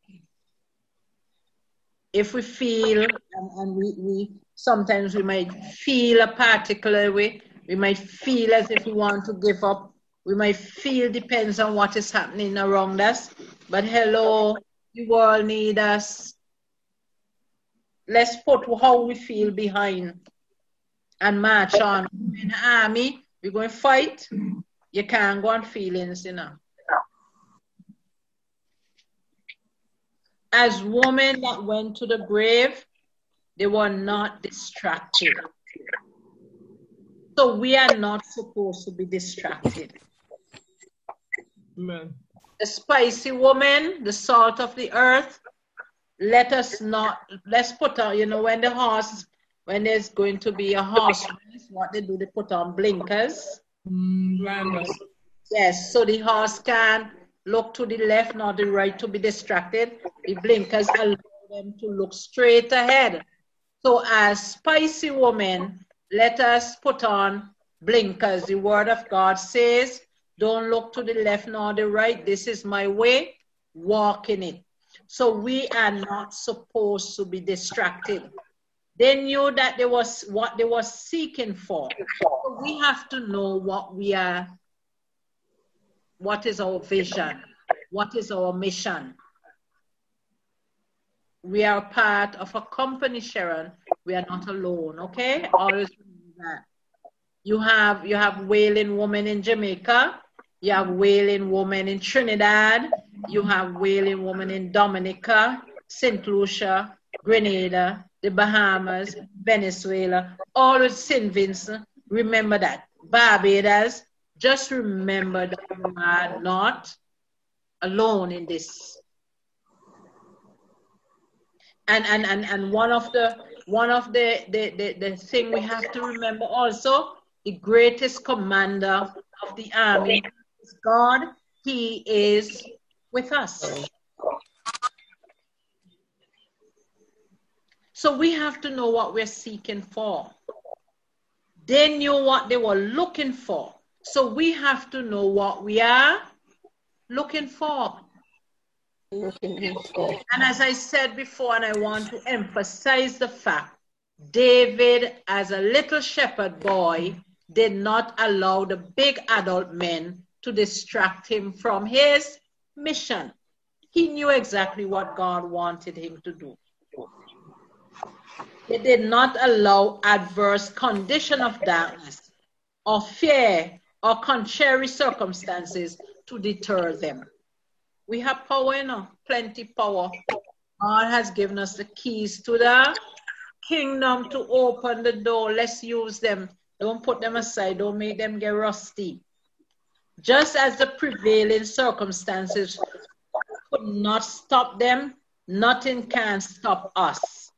If we feel, and we sometimes we might feel a particular way, we might feel as if we want to give up. We might feel depends on what is happening around us. But hello, the world need us. Let's put how we feel behind and march on. In the army, we're going to fight. You can't go on feelings, you know. As women that went to the grave, they were not distracted. So we are not supposed to be distracted.
Amen.
The spicy woman, the salt of the earth, let's put on, you know, when there's going to be a horse race, what they do, they put on blinkers. Yes, so the horse can't look to the left nor the right to be distracted. The blinkers allow them to look straight ahead. So as spicy women, let us put on blinkers. The word of God says, don't look to the left nor the right. This is my way. Walk in it. So we are not supposed to be distracted. They knew that there was what they were seeking for. So we have to know what we are. What is our vision? What is our mission? We are part of a company, Sharon. We are not alone, okay? Always remember that. You have Wailing Woman in Jamaica. You have Wailing Woman in Trinidad. You have Wailing Woman in Dominica, St. Lucia, Grenada, the Bahamas, Venezuela, all of St. Vincent. Remember that. Barbados. Just remember that you are not alone in this. And one of the thing we have to remember also, the greatest commander of the army is God. He is with us. So we have to know what we're seeking for. They knew what they were looking for. So we have to know what we are looking for. And as I said before, and I want to emphasize the fact, David, as a little shepherd boy, did not allow the big adult men to distract him from his mission. He knew exactly what God wanted him to do. They did not allow adverse condition of darkness or fear or contrary circumstances to deter them. We have power, you know, plenty power. God has given us the keys to the kingdom to open the door. Let's use them. Don't put them aside. Don't make them get rusty. Just as the prevailing circumstances could not stop them, nothing can stop us.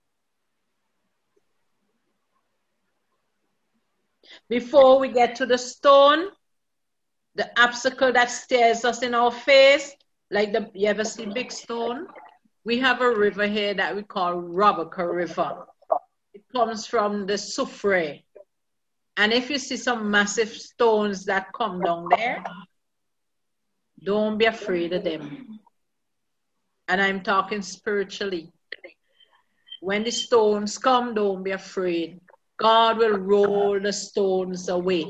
Before we get to the stone, the obstacle that stares us in our face, like you ever see big stone? We have a river here that we call Robeca River. It comes from the Soufrière. And if you see some massive stones that come down there, don't be afraid of them. And I'm talking spiritually. When the stones come, don't be afraid. God will roll the stones away.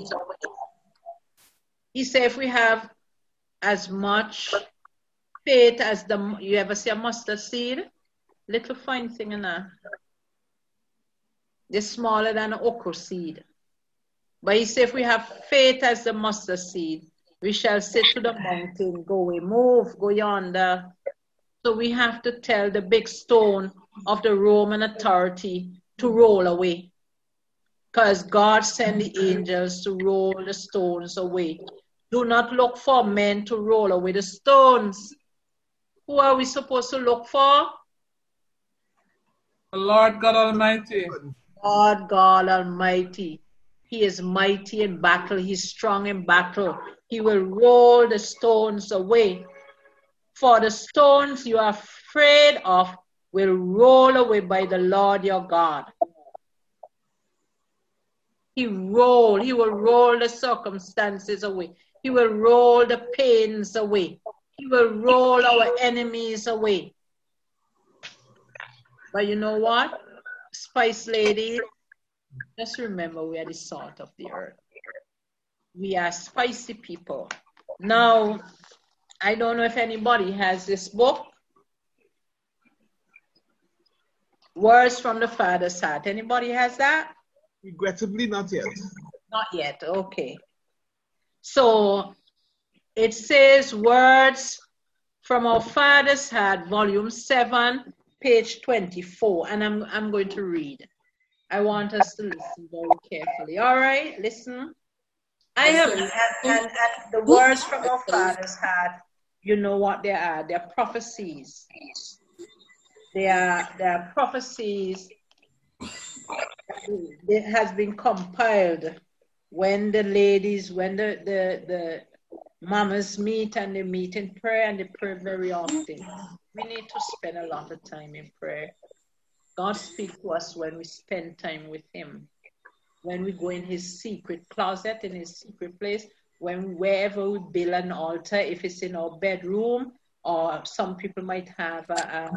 He said if we have as much faith as you ever see a mustard seed? Little fine thing in that. They're smaller than an okra seed. But he said if we have faith as the mustard seed, We shall say to the mountain, go away, move, go yonder. So we have to tell the big stone of the Roman authority to roll away. Because God sent the angels to roll the stones away. Do not look for men to roll away the stones. Who are we supposed to look for?
The Lord God Almighty.
Lord God Almighty. He is mighty in battle. He's strong in battle. He will roll the stones away. For the stones you are afraid of will roll away by the Lord your God. He will roll the circumstances away. He will roll the pains away. He will roll our enemies away. But you know what? Spice ladies, just remember we are the salt of the earth. We are spicy people. Now, I don't know if anybody has this book, Words from the Father's Heart. Anybody has that?
Regrettably, not yet.
Not yet, okay. So it says Words from Our Father's Heart, volume 7, page 24, and I'm going to read. I want us to listen very carefully. All right, listen. I have and the words from Our Father's Heart, you know what they are. They're prophecies. They are prophecies that has been compiled when the ladies, when the mamas meet, and they meet in prayer, and they pray very often. We need to spend a lot of time in prayer. God speaks to us when we spend time with him. When we go in his secret closet, in his secret place, wherever we build an altar, if it's in our bedroom, or some people might have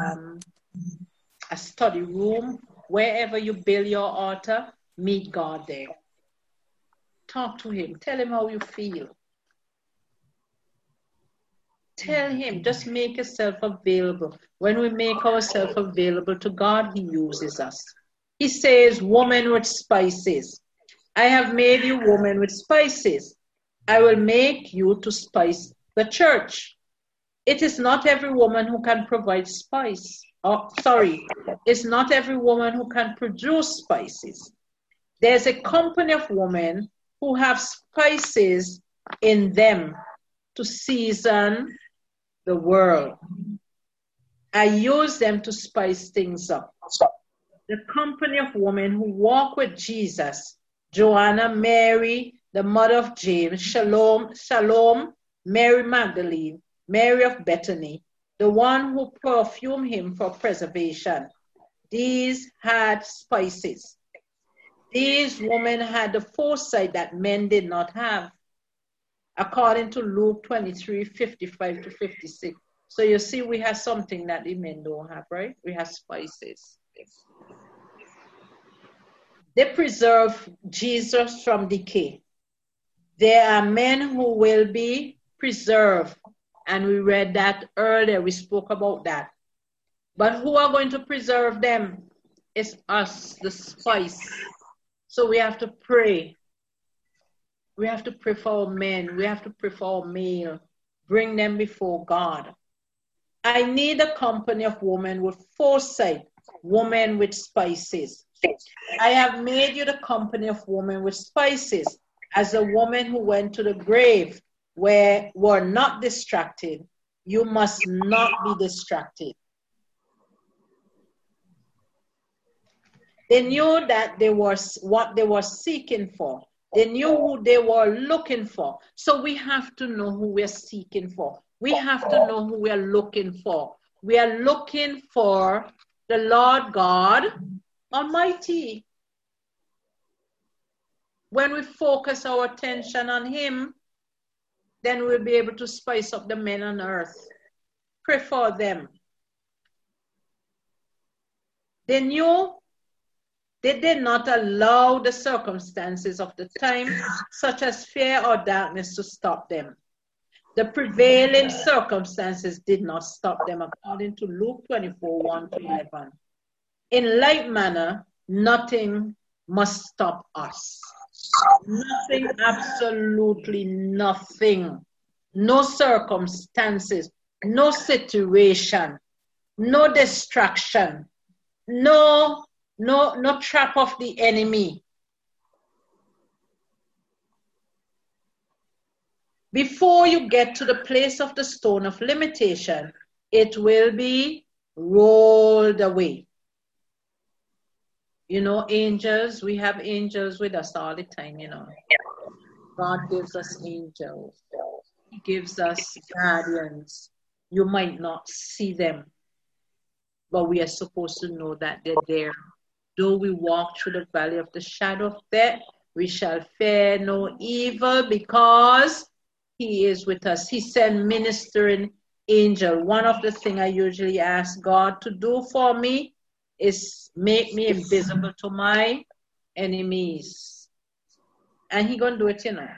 a study room, wherever you build your altar, meet God there. Talk to him. Tell him how you feel. Tell him. Just make yourself available. When we make ourselves available to God, he uses us. He says, woman with spices. I have made you woman with spices. I will make you to spice the church. It is not every woman who can provide spice. It's not every woman who can produce spices. There's a company of women who have spices in them to season the world. I use them to spice things up. The company of women who walk with Jesus, Joanna, Mary, the mother of James, Salome, Mary Magdalene, Mary of Bethany, the one who perfumed him for preservation. These had spices. These women had the foresight that men did not have, according to Luke 23, 55 to 56. So you see, we have something that the men don't have, right? We have spices. They preserve Jesus from decay. There are men who will be preserved. And we read that earlier. We spoke about that. But who are going to preserve them? It's us, the spice. So we have to pray. We have to pray for our men. We have to pray for our male. Bring them before God. I need a company of women with foresight, women with spices. I have made you the company of women with spices, as a woman who went to the grave were not distracted. You must not be distracted. They knew that they were what they were seeking for. They knew who they were looking for. So we have to know who we're seeking for. We have to know who we are looking for. We are looking for the Lord God Almighty. When we focus our attention on him, then we'll be able to spice up the men on earth. Pray for them. They knew they did not allow the circumstances of the time, such as fear or darkness, to stop them. The prevailing circumstances did not stop them, according to Luke 24, 1 to 11. In like manner, nothing must stop us. Nothing, absolutely nothing no circumstances, no situation, no distraction, no trap of the enemy. Before you get to the place of the stone of limitation, it will be rolled away. You know, angels, we have angels with us all the time, you know. God gives us angels. He gives us guardians. You might not see them, but we are supposed to know that they're there. Though we walk through the valley of the shadow of death, we shall fear no evil because He is with us. He sent ministering angel. One of the things I usually ask God to do for me is make me invisible to my enemies. And He gonna do it, you know.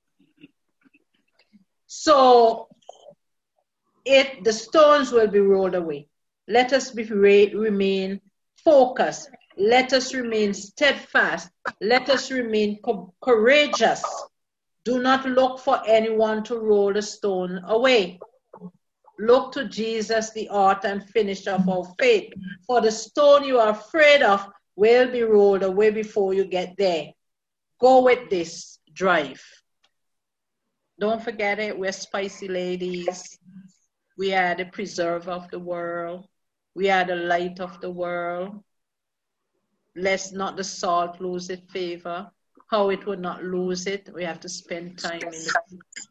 So the stones will be rolled away. Let us remain focused. Let us remain steadfast. Let us remain courageous. Do not look for anyone to roll the stone away. Look to Jesus, the author and finisher of our faith. For the stone you are afraid of will be rolled away before you get there. Go with this drive. Don't forget it. We're spicy ladies. We are the preserver of the world. We are the light of the world. Lest not the salt lose its favor. How it would not lose it, we have to spend time in the place.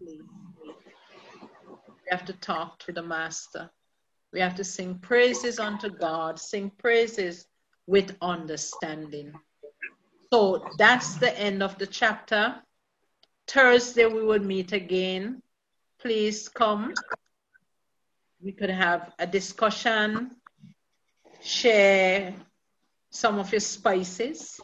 We have to talk to the Master. We have to sing praises unto God, sing praises with understanding. So that's the end of the chapter. Thursday we will meet again. Please come. We could have a discussion, share some of your spices,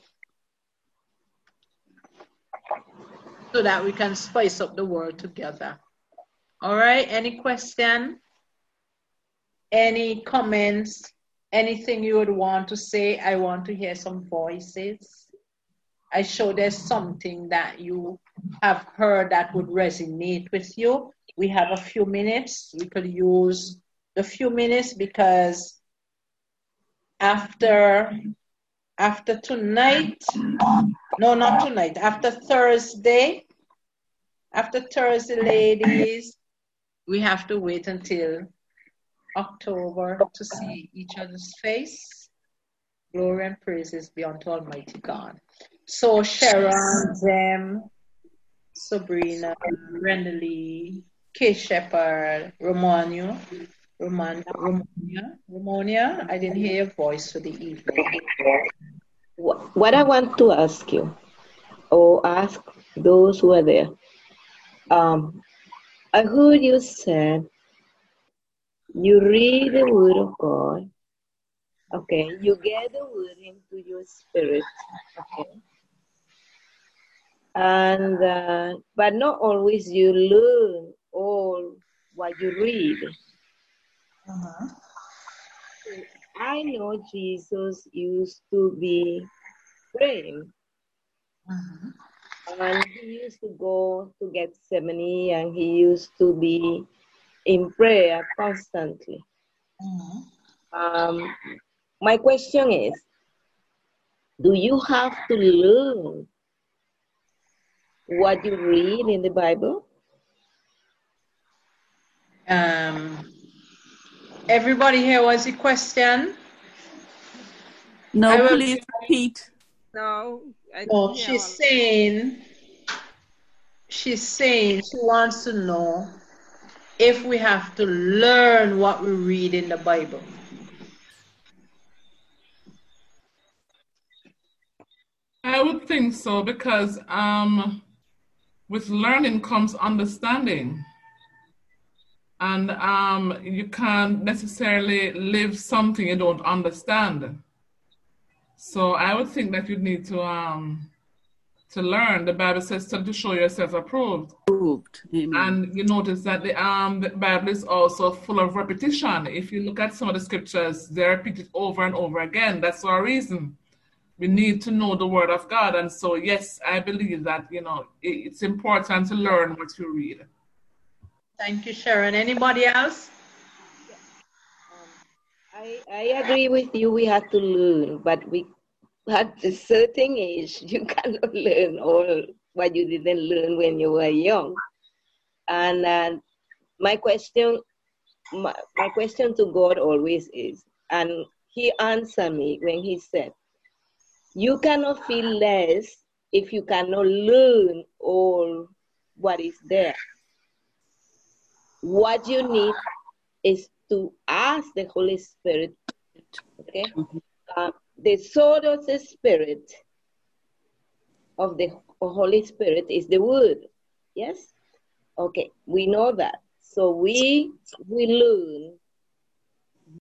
so that we can spice up the world together. All right, any question? Any comments? Anything you would want to say? I want to hear some voices. I'm sure there's something that you have heard that would resonate with you. We have a few minutes. We could use the few minutes because after tonight, no, not tonight, after Thursday, ladies, we have to wait until October to see each other's face. Glory and praises be unto Almighty God. So Sharon, Zem, Sabrina, Renely, Kay Shepherd, Ramonia, I didn't hear your voice for the evening.
What I want to ask you, or ask those who are there, I heard you said you read the Word of God, okay, you get the Word into your spirit, okay, and but not always you learn all what you read. I know Jesus used to be praying. And he used to go to Gethsemane and he used to be in prayer constantly. My question is, do you have to learn what you read in the Bible?
Everybody here was a question?
No, please repeat.
No.
No, she's saying she wants to know if we have to learn what we read in the Bible.
I would think so, because with learning comes understanding. And you can't necessarily live something you don't understand. So I would think that you need to learn. The Bible says to show yourself approved.
Amen.
And you notice that the Bible is also full of repetition. If you look at some of the scriptures, they're repeated over and over again. That's our reason. We need to know the Word of God. And so, yes, I believe that, it's important to learn what you read.
Thank you, Sharon. Anybody else?
I agree with you. We have to learn, but we at a certain age, you cannot learn all what you didn't learn when you were young. And my question to God always is, and He answered me when He said, "You cannot feel less if you cannot learn all what is there. What you need is to ask the Holy Spirit." Okay, the sword of the Spirit of the Holy Spirit is the Word. Yes. Okay, we know that. So we learn